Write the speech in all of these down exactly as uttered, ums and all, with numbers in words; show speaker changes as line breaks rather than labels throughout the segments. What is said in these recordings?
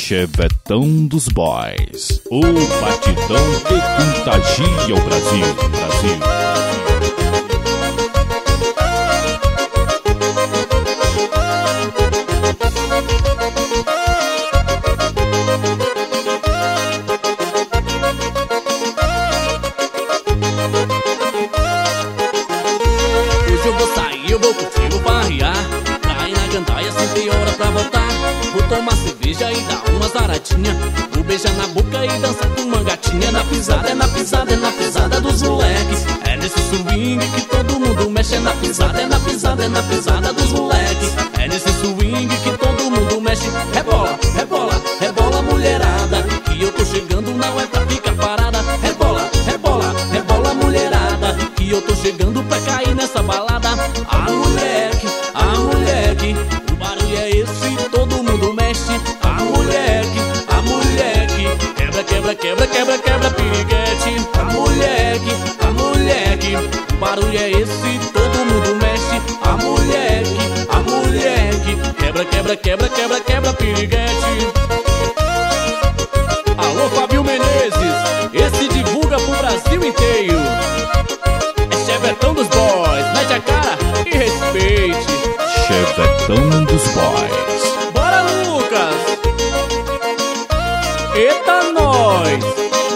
Chevetão dos Boys, o batidão que contagia o Brasil, Brasil.
Hoje eu vou sair, eu vou curtir, vou farrear. Cair na gandaia, sem ter hora pra voltar. Vou tomar cerveja e dar uma zaradinha. Vou beijar na boca e dançar com uma gatinha. Na pisada, é na pisada, é na pisada dos moleques. É nesse swing que todo mundo mexe. É na pisada, é na pisada, é na pisada dos moleques. É nesse swing que todo mundo mexe. Rebola, rebola, rebola mulherada, que eu tô chegando, não é pra ficar parada. Rebola, rebola, rebola mulherada, que eu tô chegando pra cair nessa balada. Ah, moleque, ah, moleque, o barulho é esse, todo mundo mexe. Ah, moleque, ah, moleque, quebra, quebra, quebra, quebra, quebra, piriguete. Ah, moleque, ah, moleque, o barulho é esse, todo mundo mexe. Ah, moleque, ah, moleque, quebra, quebra, quebra, quebra, quebra, piriguete. Alô, Fabio Menezes, esse divulga pro Brasil inteiro. É Chevetão dos Boys, mete a cara e respeite.
Chevetão dos Boys.
Bora, Lucas! Eita, nós!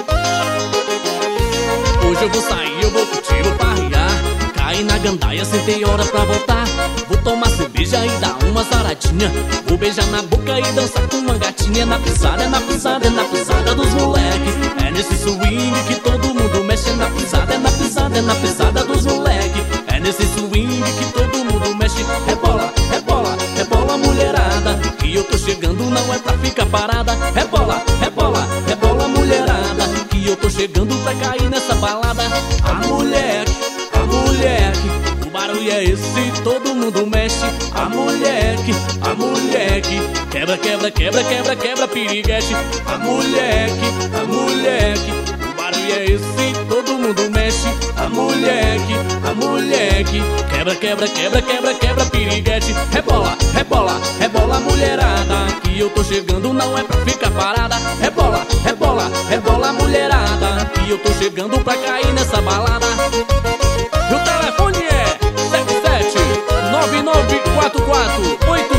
Hoje eu vou sair, eu vou curtir, vou farrear. Cair na gandaia, sem ter hora pra voltar. Vou tomar cerveja e dar uma zaradinha. Vou beijar na boca e dançar com uma gatinha. Na pisada, é na pisada, é na pisada dos moleques. É nesse swing que todo mundo mexe. É na pisada, é na pisada, é na pisada dos moleques. É nesse swing que todo mundo mexe. Rebola, rebola, rebola mulherada, que eu tô chegando, não é pra ficar parada. Rebola, rebola, rebola mulherada, que eu tô chegando pra cair nessa balada. A moleque, a moleque, o barulho é esse, todo mundo mexe. A moleque, a moleque, quebra, quebra, quebra, quebra, quebra, piriguete. A moleque, a moleque, o barulho é esse, todo mundo mexe. A moleque, a moleque, quebra, quebra, quebra, quebra, quebra, piriguete. Rebola, rebola, rebola mulherada, que eu tô chegando, não é pra ficar parada. Rebola, rebola, rebola mulherada, que eu tô chegando pra cair nessa balada. E o telefone é sete sete nove nove quatro quatro oito